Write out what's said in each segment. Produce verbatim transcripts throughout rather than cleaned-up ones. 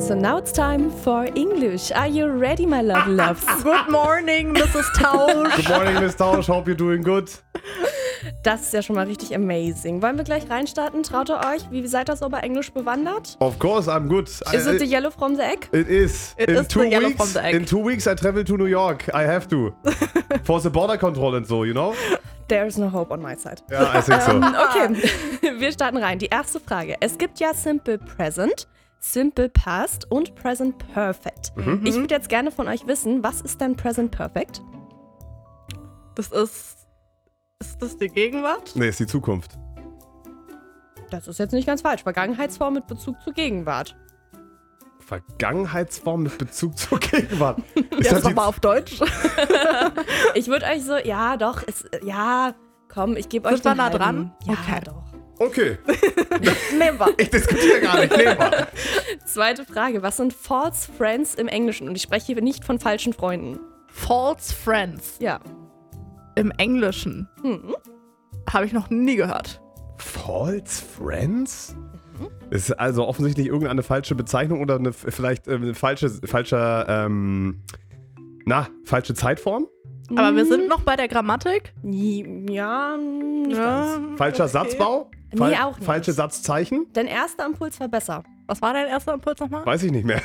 So now it's time for English. Are you ready, my lovely loves? Good morning, Missus Tausch. Good morning, Miss Tausch. Hope you're doing good. Das ist ja schon mal richtig amazing. Wollen wir gleich reinstarten? Traut ihr euch? Wie seid ihr so bei Englisch bewandert? Of course, I'm good. Is it the yellow from the egg? It is. It in is two the yellow weeks, from the egg. In two weeks I travel to New York. I have to. For the border control and so, you know? There's no hope on my side. Ja, I think so. Ähm, okay, wir starten rein. Die erste Frage. Es gibt ja Simple Present, Simple Past und Present Perfect. Mhm. Ich würde jetzt gerne von euch wissen, was ist denn Present Perfect? Das ist. Ist das die Gegenwart? Nee, ist die Zukunft. Das ist jetzt nicht ganz falsch. Vergangenheitsform mit Bezug zur Gegenwart. Vergangenheitsform mit Bezug zur Gegenwart. Ist Jetzt das die nochmal auf Deutsch. Ich würde euch so, ja doch, es, ja, komm, ich gebe euch Sind wir den nah halben. dran? Ja, Okay. doch. Okay, Nehmen wir. ich diskutiere gar nicht. Nehmen wir. Zweite Frage, was sind False Friends im Englischen? Und ich spreche hier nicht von falschen Freunden. False Friends Ja. im Englischen. Hm. Habe ich noch nie gehört. False Friends? Ist also offensichtlich irgendeine falsche Bezeichnung oder eine, vielleicht äh, eine falsche, falscher, ähm, na, falsche Zeitform? Aber wir sind noch bei der Grammatik. Ja, nicht Ja. ganz. Falscher Okay. Satzbau? Nee, auch nicht. Falsche Satzzeichen? Dein erster Impuls war besser. Was war dein erster Impuls nochmal? Weiß ich nicht mehr.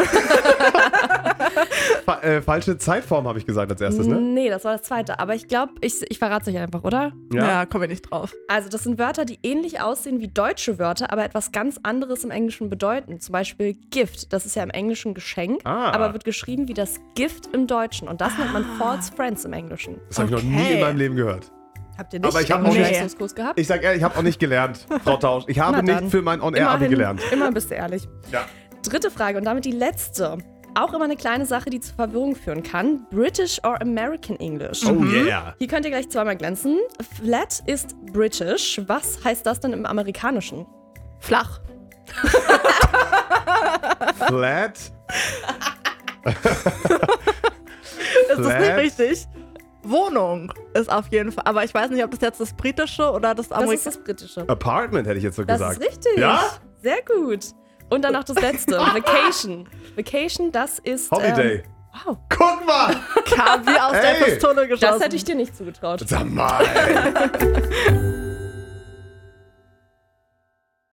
Fa äh, falsche Zeitform habe ich gesagt als erstes, ne? Nee, das war das zweite. Aber ich glaube, ich, ich verrate es euch einfach, oder? Ja, kommen wir nicht drauf. Also das sind Wörter, die ähnlich aussehen wie deutsche Wörter, aber etwas ganz anderes im Englischen bedeuten. Zum Beispiel Gift, das ist ja im Englischen Geschenk, Ah. aber wird geschrieben wie das Gift im Deutschen. Und das nennt man False Friends im Englischen. Das habe ich noch nie Okay. in meinem Leben gehört. Habt ihr nicht Aber ich hab einen auch nicht- Englischkurs gehabt? Ich sag ehrlich, ich habe auch nicht gelernt, Frau Tausch. Ich habe Na nicht dann. für mein On-Air-Abi Immerhin- gelernt. Immer bist du ehrlich. Ja. Dritte Frage und damit die letzte. Auch immer eine kleine Sache, die zu Verwirrung führen kann. British or American English. Oh yeah. Hier könnt ihr gleich zweimal glänzen. Flat ist British. Was heißt das denn im Amerikanischen? Flach. Flat. Ist das nicht Flat. richtig? Wohnung ist auf jeden Fall. Aber ich weiß nicht, ob das jetzt das britische oder das Das ist amerikanische. das Britische. Apartment hätte ich jetzt so Das gesagt. ist richtig. Ja? Sehr gut. Und dann noch das letzte. Vacation. Vacation, das ist... Holiday. Ähm, wow. Guck mal! Kam wie aus der Ey. Pistole geschossen. Das hätte ich dir nicht zugetraut. Sag mal!